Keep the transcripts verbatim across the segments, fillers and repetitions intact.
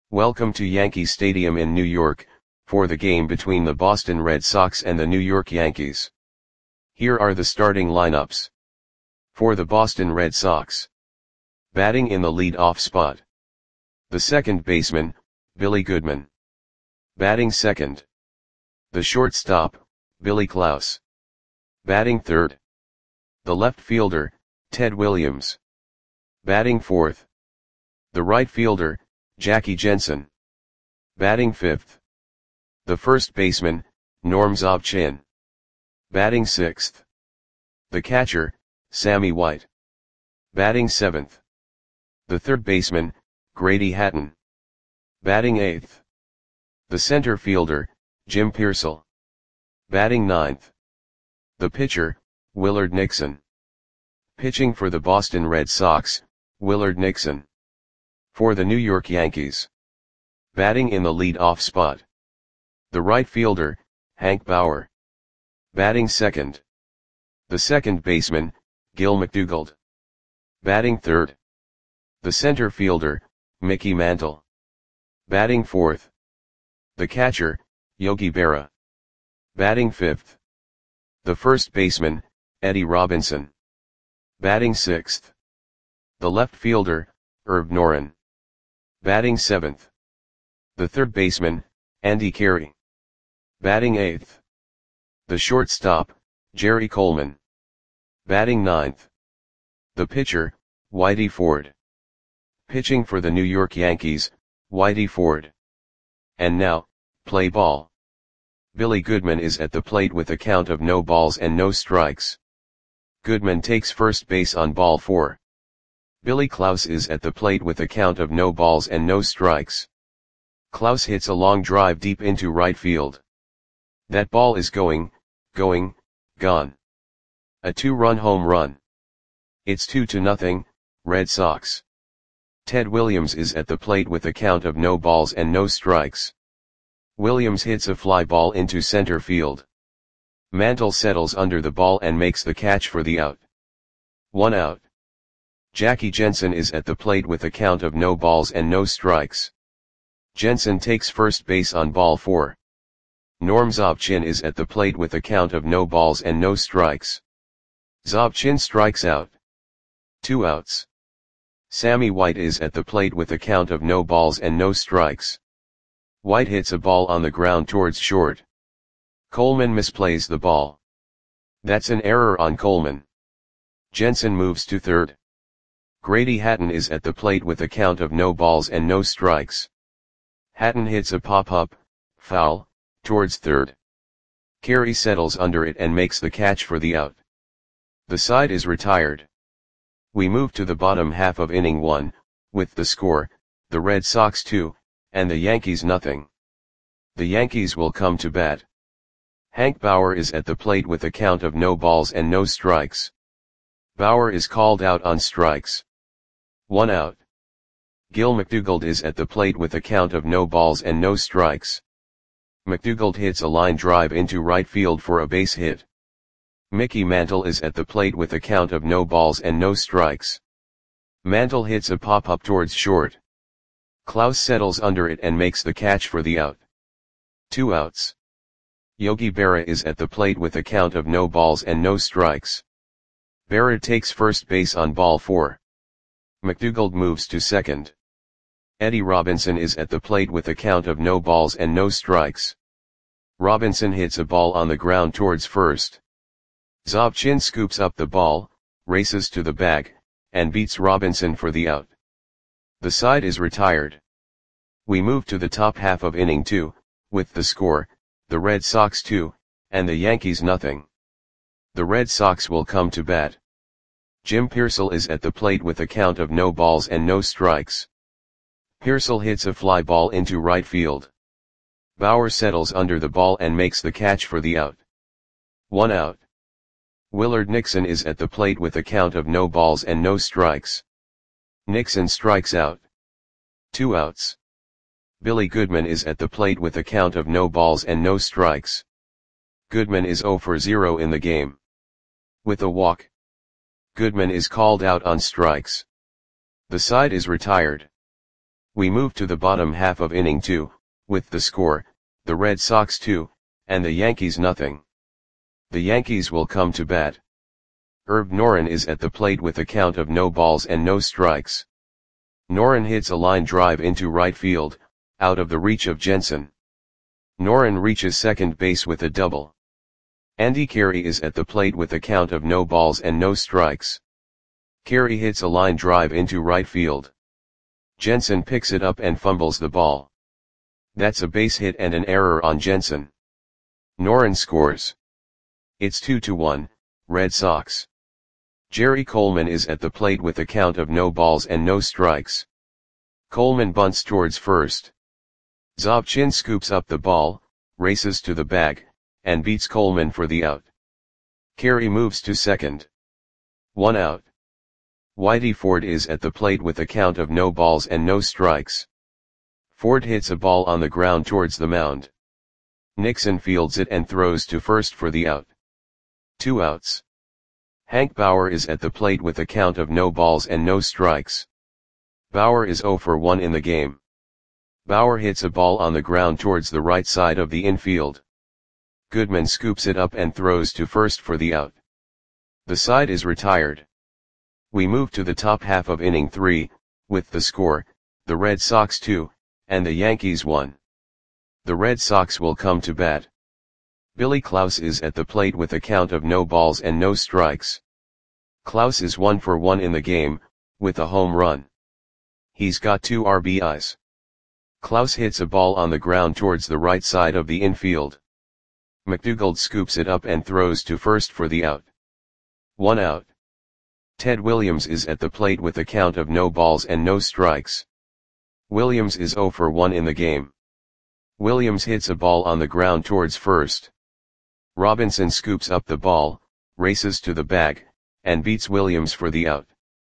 Welcome to Yankee Stadium in New York, for the game between the Boston Red Sox and the New York Yankees. Here are the starting lineups. For the Boston Red Sox. Batting in the lead-off spot. The second baseman, Billy Goodman. Batting second. The shortstop, Billy Klaus. Batting third. The left fielder, Ted Williams. Batting fourth. The right fielder, Jackie Jensen. Batting fifth. The first baseman, Norm Zobchin. Batting sixth. The catcher, Sammy White. Batting seventh. The third baseman, Grady Hatton. Batting eighth. The center fielder, Jim Piersall. Batting ninth. The pitcher, Willard Nixon. Pitching for the Boston Red Sox, Willard Nixon. For the New York Yankees. Batting in the lead-off spot. The right fielder, Hank Bauer. Batting second. The second baseman, Gil McDougald. Batting third. The center fielder, Mickey Mantle. Batting fourth. The catcher, Yogi Berra. Batting fifth. The first baseman, Eddie Robinson. Batting sixth. The left fielder, Herb Noren. Batting seventh. The third baseman, Andy Carey. Batting eighth. The shortstop, Jerry Coleman. Batting ninth. The pitcher, Whitey Ford. Pitching for the New York Yankees, Whitey Ford. And now, play ball. Billy Goodman is at the plate with a count of no balls and no strikes. Goodman takes first base on ball four. Billy Klaus is at the plate with a count of no balls and no strikes. Klaus hits a long drive deep into right field. That ball is going, going, gone. A two-run home run. It's two to nothing, Red Sox. Ted Williams is at the plate with a count of no balls and no strikes. Williams hits a fly ball into center field. Mantle settles under the ball and makes the catch for the out. One out. Jackie Jensen is at the plate with a count of no balls and no strikes. Jensen takes first base on ball four. Norm Zobchin is at the plate with a count of no balls and no strikes. Zobchin strikes out. Two outs. Sammy White is at the plate with a count of no balls and no strikes. White hits a ball on the ground towards short. Coleman misplays the ball. That's an error on Coleman. Jensen moves to third. Grady Hatton is at the plate with a count of no balls and no strikes. Hatton hits a pop-up, foul, towards third. Carey settles under it and makes the catch for the out. The side is retired. We move to the bottom half of inning one, with the score, the Red Sox two, and the Yankees nothing. The Yankees will come to bat. Hank Bauer is at the plate with a count of no balls and no strikes. Bauer is called out on strikes. One out. Gil McDougald is at the plate with a count of no balls and no strikes. McDougald hits a line drive into right field for a base hit. Mickey Mantle is at the plate with a count of no balls and no strikes. Mantle hits a pop-up towards short. Klaus settles under it and makes the catch for the out. Two outs. Yogi Berra is at the plate with a count of no balls and no strikes. Berra takes first base on ball four. McDougald moves to second. Eddie Robinson is at the plate with a count of no balls and no strikes. Robinson hits a ball on the ground towards first. Zobchin scoops up the ball, races to the bag, and beats Robinson for the out. The side is retired. We move to the top half of inning two, with the score, the Red Sox two, and the Yankees nothing. The Red Sox will come to bat. Jim Piersall is at the plate with a count of no balls and no strikes. Piersall hits a fly ball into right field. Bauer settles under the ball and makes the catch for the out. One out. Willard Nixon is at the plate with a count of no balls and no strikes. Nixon strikes out. Two outs. Billy Goodman is at the plate with a count of no balls and no strikes. Goodman is zero for zero in the game. With a walk. Goodman is called out on strikes. The side is retired. We move to the bottom half of inning two, with the score, the Red Sox two, and the Yankees nothing. The Yankees will come to bat. Herb Noren is at the plate with a count of no balls and no strikes. Noren hits a line drive into right field, out of the reach of Jensen. Noren reaches second base with a double. Andy Carey is at the plate with a count of no balls and no strikes. Carey hits a line drive into right field. Jensen picks it up and fumbles the ball. That's a base hit and an error on Jensen. Noren scores. It's two to one, Red Sox. Jerry Coleman is at the plate with a count of no balls and no strikes. Coleman bunts towards first. Zobchin scoops up the ball, races to the bag, and beats Coleman for the out. Carey moves to second. One out. Whitey Ford is at the plate with a count of no balls and no strikes. Ford hits a ball on the ground towards the mound. Nixon fields it and throws to first for the out. Two outs. Hank Bauer is at the plate with a count of no balls and no strikes. Bauer is oh for one in the game. Bauer hits a ball on the ground towards the right side of the infield. Goodman scoops it up and throws to first for the out. The side is retired. We move to the top half of inning three, with the score, the Red Sox two, and the Yankees one. The Red Sox will come to bat. Billy Klaus is at the plate with a count of no balls and no strikes. Klaus is one for one in the game, with a home run. He's got two R B Is. Klaus hits a ball on the ground towards the right side of the infield. McDougald scoops it up and throws to first for the out. One out. Ted Williams is at the plate with a count of no balls and no strikes. Williams is oh for one in the game. Williams hits a ball on the ground towards first. Robinson scoops up the ball, races to the bag, and beats Williams for the out.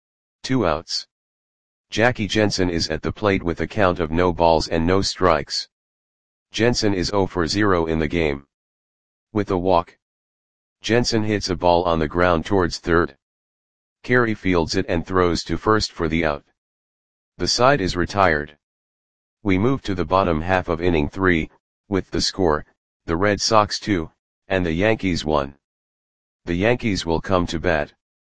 Two outs. Jackie Jensen is at the plate with a count of no balls and no strikes. Jensen is oh for zero in the game. With a walk. Jensen hits a ball on the ground towards third. Carey fields it and throws to first for the out. The side is retired. We move to the bottom half of inning three, with the score, the Red Sox two, and the Yankees one. The Yankees will come to bat.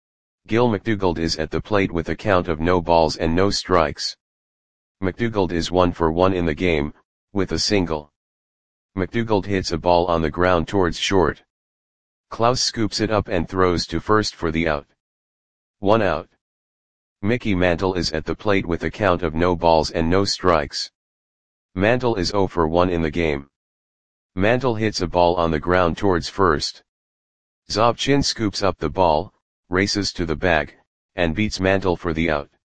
Gil McDougald is at the plate with a count of no balls and no strikes. McDougald is one for one in the game, with a single. McDougald hits a ball on the ground towards short. Klaus scoops it up and throws to first for the out. One out. Mickey Mantle is at the plate with a count of no balls and no strikes. Mantle is oh for one in the game. Mantle hits a ball on the ground towards first. Zobchin scoops up the ball, races to the bag, and beats Mantle for the out.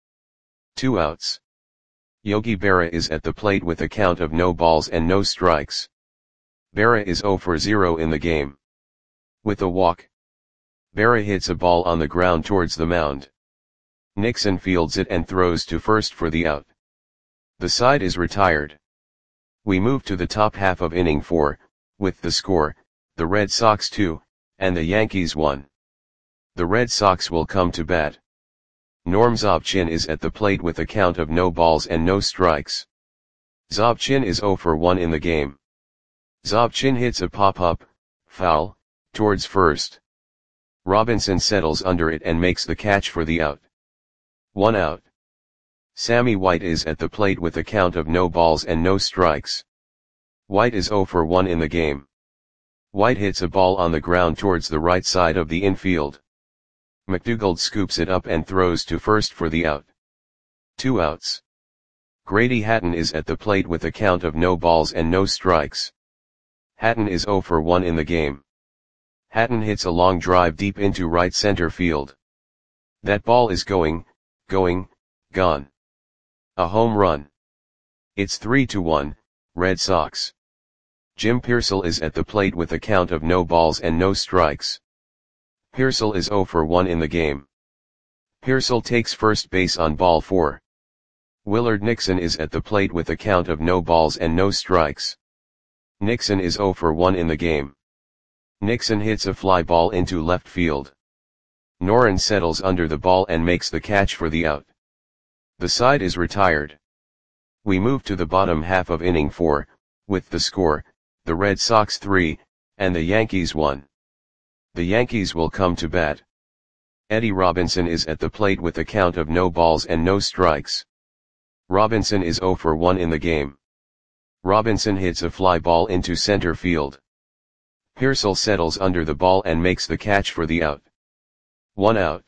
Two outs. Yogi Berra is at the plate with a count of no balls and no strikes. Berra is oh for zero in the game. With a walk. Berra hits a ball on the ground towards the mound. Nixon fields it and throws to first for the out. The side is retired. We move to the top half of inning four, with the score, the Red Sox two, and the Yankees one. The Red Sox will come to bat. Norm Zobchin is at the plate with a count of no balls and no strikes. Zobchin is oh for one in the game. Zobchin hits a pop-up, foul, towards first. Robinson settles under it and makes the catch for the out. One out. Sammy White is at the plate with a count of no balls and no strikes. White is oh for one in the game. White hits a ball on the ground towards the right side of the infield. McDougald scoops it up and throws to first for the out. Two outs. Grady Hatton is at the plate with a count of no balls and no strikes. Hatton is oh for one in the game. Hatton hits a long drive deep into right center field. That ball is going, going, gone. A home run. It's three to one, Red Sox. Jim Piersall is at the plate with a count of no balls and no strikes. Piersall is oh for one in the game. Piersall takes first base on ball four. Willard Nixon is at the plate with a count of no balls and no strikes. Nixon is oh for one in the game. Nixon hits a fly ball into left field. Noren settles under the ball and makes the catch for the out. The side is retired. We move to the bottom half of inning four, with the score, the Red Sox three, and the Yankees one. The Yankees will come to bat. Eddie Robinson is at the plate with a count of no balls and no strikes. Robinson is oh for one in the game. Robinson hits a fly ball into center field. Pearsall settles under the ball and makes the catch for the out. One out.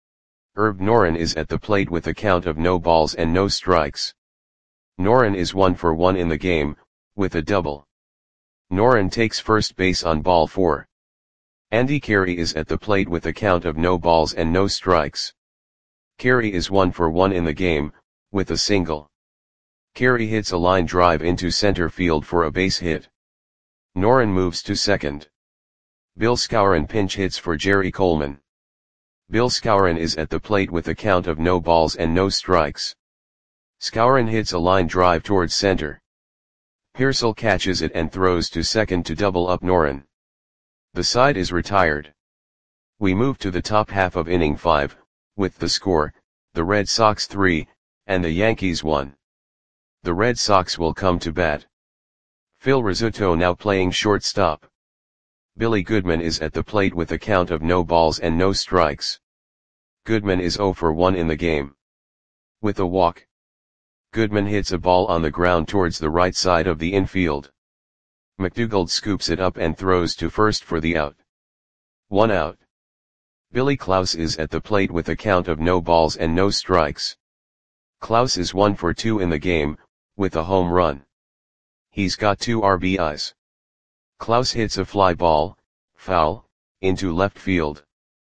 Herb Noren is at the plate with a count of no balls and no strikes. Noren is one for one in the game, with a double. Noren takes first base on ball four. Andy Carey is at the plate with a count of no balls and no strikes. Carey is one for one in the game, with a single. Carey hits a line drive into center field for a base hit. Noren moves to second. Bill Skowron pinch hits for Jerry Coleman. Bill Skowron is at the plate with a count of no balls and no strikes. Skowron hits a line drive towards center. Pearsall catches it and throws to second to double up Noren. The side is retired. We move to the top half of inning five, with the score, the Red Sox three, and the Yankees one. The Red Sox will come to bat. Phil Rizzuto now playing shortstop. Billy Goodman is at the plate with a count of no balls and no strikes. Goodman is oh for one in the game. With a walk. Goodman hits a ball on the ground towards the right side of the infield. McDougald scoops it up and throws to first for the out. One out. Billy Klaus is at the plate with a count of no balls and no strikes. Klaus is one for two in the game, with a home run. He's got two R B Is. Klaus hits a fly ball, foul, into left field.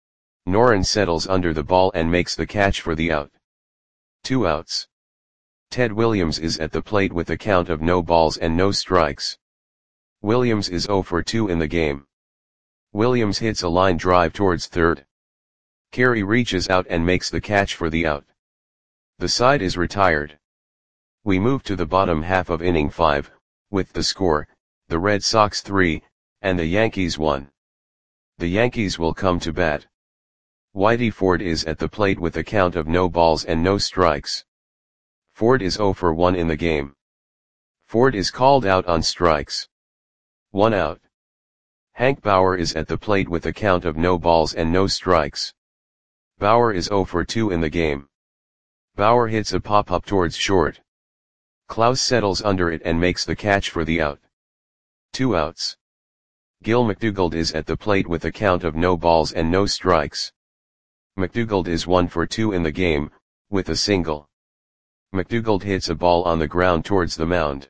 Noren settles under the ball and makes the catch for the out. Two outs. Ted Williams is at the plate with a count of no balls and no strikes. Williams is oh for two in the game. Williams hits a line drive towards third. Carey reaches out and makes the catch for the out. The side is retired. We move to the bottom half of inning five, with the score, the Red Sox three, and the Yankees one. The Yankees will come to bat. Whitey Ford is at the plate with a count of no balls and no strikes. Ford is oh for one in the game. Ford is called out on strikes. One out. Hank Bauer is at the plate with a count of no balls and no strikes. Bauer is oh for two in the game. Bauer hits a pop-up towards short. Klaus settles under it and makes the catch for the out. Two outs. Gil McDougald is at the plate with a count of no balls and no strikes. McDougald is one for two in the game, with a single. McDougald hits a ball on the ground towards the mound.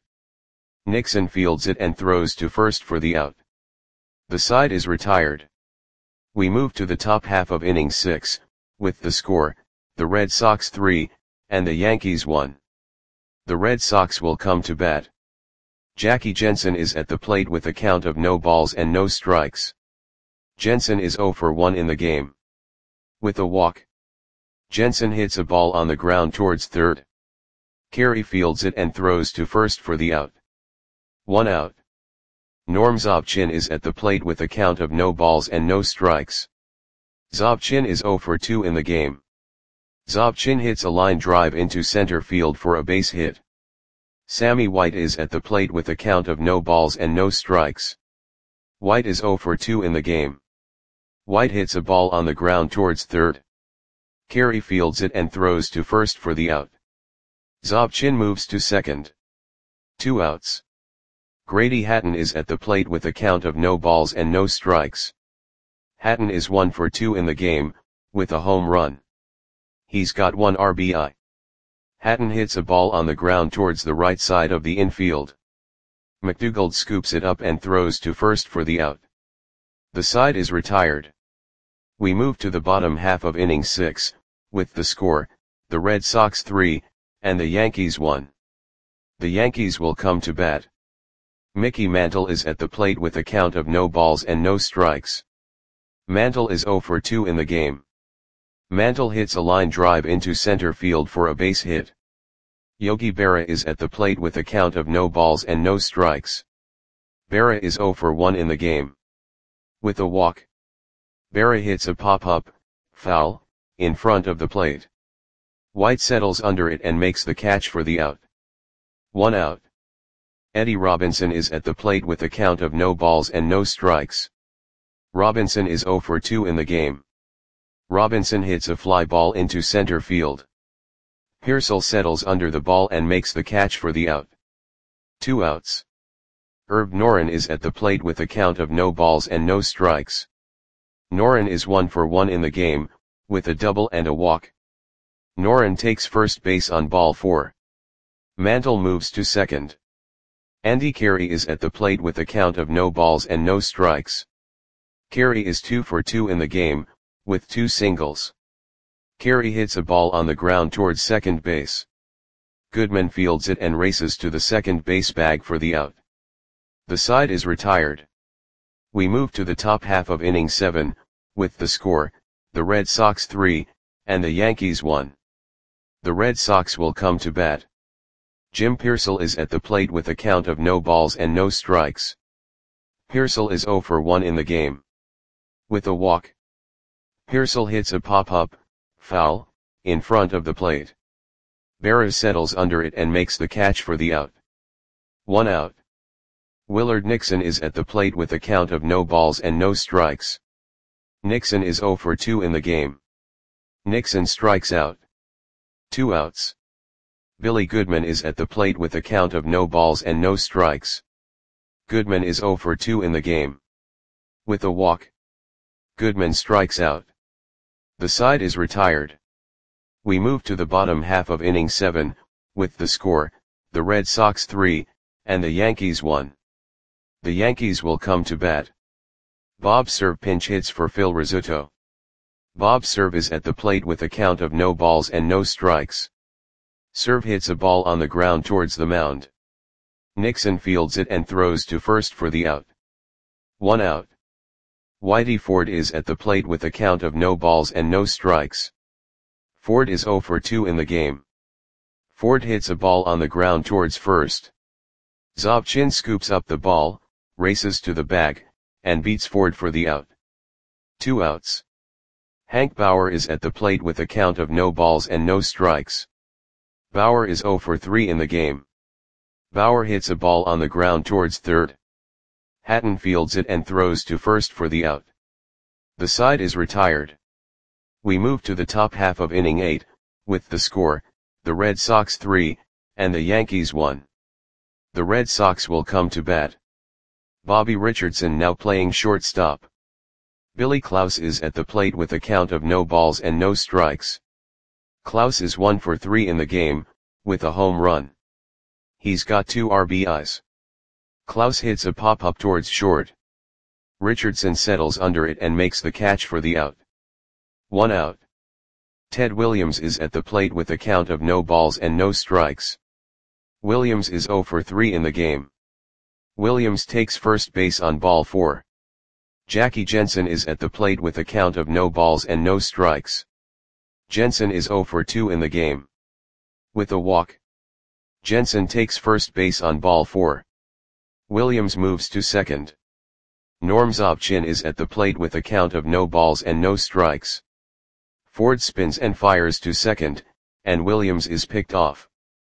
Nixon fields it and throws to first for the out. The side is retired. We move to the top half of inning six, with the score, the Red Sox three, and the Yankees one. The Red Sox will come to bat. Jackie Jensen is at the plate with a count of no balls and no strikes. Jensen is oh for one in the game. With a walk. Jensen hits a ball on the ground towards third. Carey fields it and throws to first for the out. One out. Norm Zobchin is at the plate with a count of no balls and no strikes. Zobchin is oh for two in the game. Zobchin hits a line drive into center field for a base hit. Sammy White is at the plate with a count of no balls and no strikes. White is oh for two in the game. White hits a ball on the ground towards third. Carey fields it and throws to first for the out. Zobchin moves to second. Two outs. Grady Hatton is at the plate with a count of no balls and no strikes. Hatton is one for two in the game, with a home run. He's got one R B I. Hatton hits a ball on the ground towards the right side of the infield. McDougald scoops it up and throws to first for the out. The side is retired. We move to the bottom half of inning six, with the score, the Red Sox three, and the Yankees one. The Yankees will come to bat. Mickey Mantle is at the plate with a count of no balls and no strikes. Mantle is oh for two in the game. Mantle hits a line drive into center field for a base hit. Yogi Berra is at the plate with a count of no balls and no strikes. Berra is oh for one in the game. With a walk. Berra hits a pop-up, foul, in front of the plate. White settles under it and makes the catch for the out. One out. Eddie Robinson is at the plate with a count of no balls and no strikes. Robinson is zero for two in the game. Robinson hits a fly ball into center field. Pearsall settles under the ball and makes the catch for the out. Two outs. Herb Noren is at the plate with a count of no balls and no strikes. Noren is one for one in the game, with a double and a walk. Noren takes first base on ball four. Mantle moves to second. Andy Carey is at the plate with a count of no balls and no strikes. Carey is two for two in the game, with two singles. Carey hits a ball on the ground towards second base. Goodman fields it and races to the second base bag for the out. The side is retired. We move to the top half of inning seven, with the score, the Red Sox three, and the Yankees one. The Red Sox will come to bat. Jim Pearsall is at the plate with a count of no balls and no strikes. Pearsall is zero for one in the game. With a walk. Pearsall hits a pop-up, foul, in front of the plate. Berra settles under it and makes the catch for the out. One out. Willard Nixon is at the plate with a count of no balls and no strikes. Nixon is zero for two in the game. Nixon strikes out. Two outs. Billy Goodman is at the plate with a count of no balls and no strikes. Goodman is zero for two in the game. With a walk. Goodman strikes out. The side is retired. We move to the bottom half of inning seven, with the score, the Red Sox three, and the Yankees one. The Yankees will come to bat. Bob Cerv pinch hits for Phil Rizzuto. Bob Cerv is at the plate with a count of no balls and no strikes. Cerv hits a ball on the ground towards the mound. Nixon fields it and throws to first for the out. One out. Whitey Ford is at the plate with a count of no balls and no strikes. Ford is zero for two in the game. Ford hits a ball on the ground towards first. Zobchin scoops up the ball, races to the bag, and beats Ford for the out. Two outs. Hank Bauer is at the plate with a count of no balls and no strikes. Bauer is zero for three in the game. Bauer hits a ball on the ground towards third. Hatton fields it and throws to first for the out. The side is retired. We move to the top half of inning eight, with the score, the Red Sox three, and the Yankees one. The Red Sox will come to bat. Bobby Richardson now playing shortstop. Billy Klaus is at the plate with a count of no balls and no strikes. Klaus is one for three in the game, with a home run. He's got two R B Is. Klaus hits a pop-up towards short. Richardson settles under it and makes the catch for the out. One out. Ted Williams is at the plate with a count of no balls and no strikes. Williams is zero for three in the game. Williams takes first base on ball four. Jackie Jensen is at the plate with a count of no balls and no strikes. Jensen is zero for two in the game. With a walk. Jensen takes first base on ball four. Williams moves to second. Norm Zobchin is at the plate with a count of no balls and no strikes. Ford spins and fires to second, and Williams is picked off.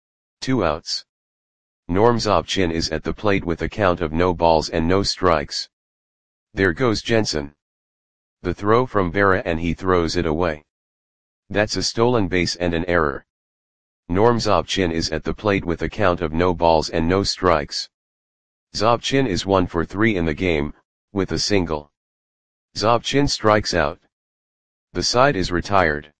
Two outs. Norm Zobchin is at the plate with a count of no balls and no strikes. There goes Jensen. The throw from Berra and he throws it away. That's a stolen base and an error. Norm Zobchin is at the plate with a count of no balls and no strikes. Zobchin is one for three in the game, with a single. Zobchin strikes out. The side is retired.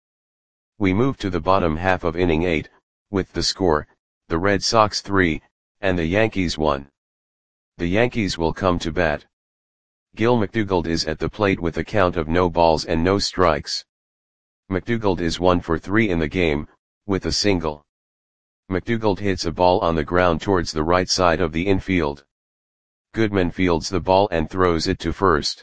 We move to the bottom half of inning eight, with the score, the Red Sox three, and the Yankees one. The Yankees will come to bat. Gil McDougald is at the plate with a count of no balls and no strikes. McDougald is one for three in the game, with a single. McDougald hits a ball on the ground towards the right side of the infield. Goodman fields the ball and throws it to first.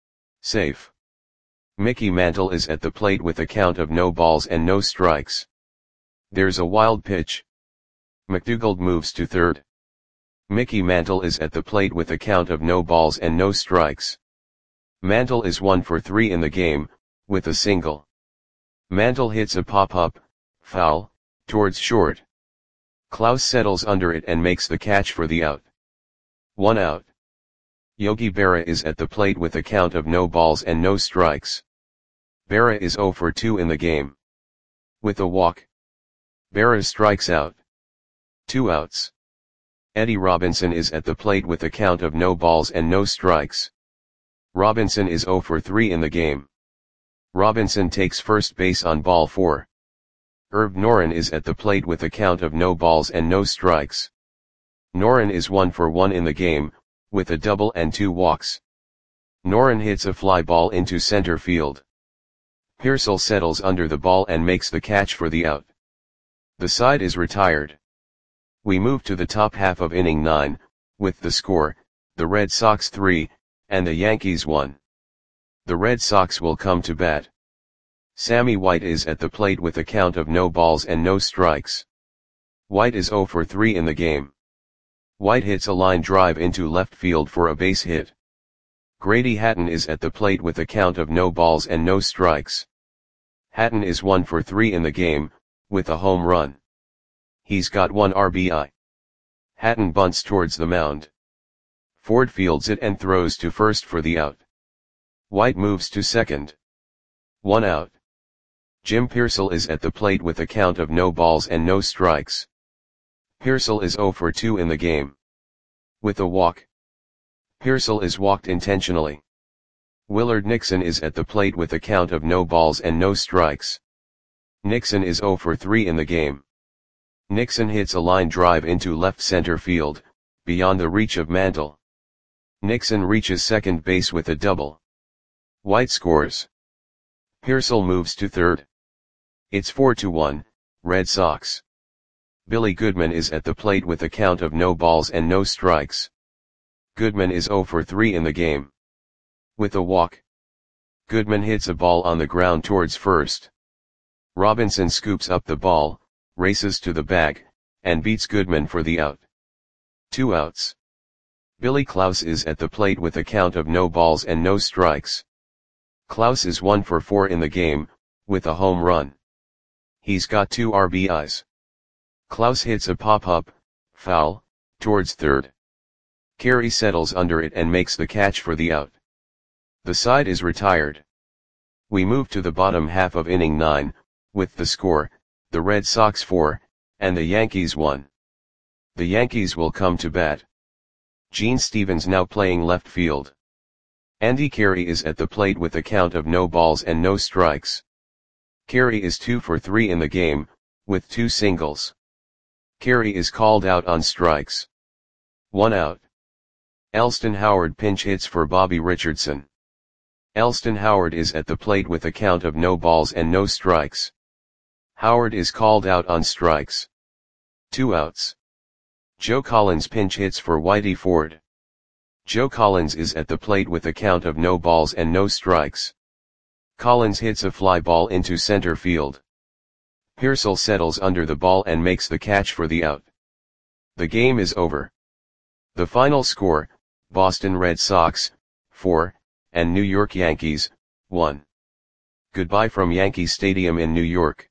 Safe. Mickey Mantle is at the plate with a count of no balls and no strikes. There's a wild pitch. McDougald moves to third. Mickey Mantle is at the plate with a count of no balls and no strikes. Mantle is one for three in the game, with a single. Mantle hits a pop-up, foul, towards short. Klaus settles under it and makes the catch for the out. One out. Yogi Berra is at the plate with a count of no balls and no strikes. Berra is zero for two in the game. With a walk, Berra strikes out. Two outs. Eddie Robinson is at the plate with a count of no balls and no strikes. Robinson is zero for three in the game. Robinson takes first base on ball four. Herb Noren is at the plate with a count of no balls and no strikes. Noren is one for one in the game, with a double and two walks. Noren hits a fly ball into center field. Pearsall settles under the ball and makes the catch for the out. The side is retired. We move to the top half of inning nine, with the score, the Red Sox three, and the Yankees one. The Red Sox will come to bat. Sammy White is at the plate with a count of no balls and no strikes. White is zero for three in the game. White hits a line drive into left field for a base hit. Grady Hatton is at the plate with a count of no balls and no strikes. Hatton is one for three in the game, with a home run. He's got one R B I. Hatton bunts towards the mound. Ford fields it and throws to first for the out. White moves to second. One out. Jim Pearsall is at the plate with a count of no balls and no strikes. Pearsall is zero for two in the game. With a walk, Pearsall is walked intentionally. Willard Nixon is at the plate with a count of no balls and no strikes. Nixon is zero for three in the game. Nixon hits a line drive into left center field, beyond the reach of Mantle. Nixon reaches second base with a double. White scores. Pearsall moves to third. It's four to one, Red Sox. Billy Goodman is at the plate with a count of no balls and no strikes. Goodman is zero for three in the game. With a walk, Goodman hits a ball on the ground towards first. Robinson scoops up the ball, races to the bag, and beats Goodman for the out. Two outs. Billy Klaus is at the plate with a count of no balls and no strikes. Klaus is one for four in the game, with a home run. He's got two R B Is. Klaus hits a pop-up, foul, towards third. Carey settles under it and makes the catch for the out. The side is retired. We move to the bottom half of inning nine, with the score, the Red Sox four, and the Yankees one. The Yankees will come to bat. Gene Stevens now playing left field. Andy Carey is at the plate with a count of no balls and no strikes. Carey is two for three in the game, with two singles. Carey is called out on strikes. One out. Elston Howard pinch hits for Bobby Richardson. Elston Howard is at the plate with a count of no balls and no strikes. Howard is called out on strikes. Two outs. Joe Collins pinch hits for Whitey Ford. Joe Collins is at the plate with a count of no balls and no strikes. Collins hits a fly ball into center field. Pearsall settles under the ball and makes the catch for the out. The game is over. The final score, Boston Red Sox, four, and New York Yankees, one. Goodbye from Yankee Stadium in New York.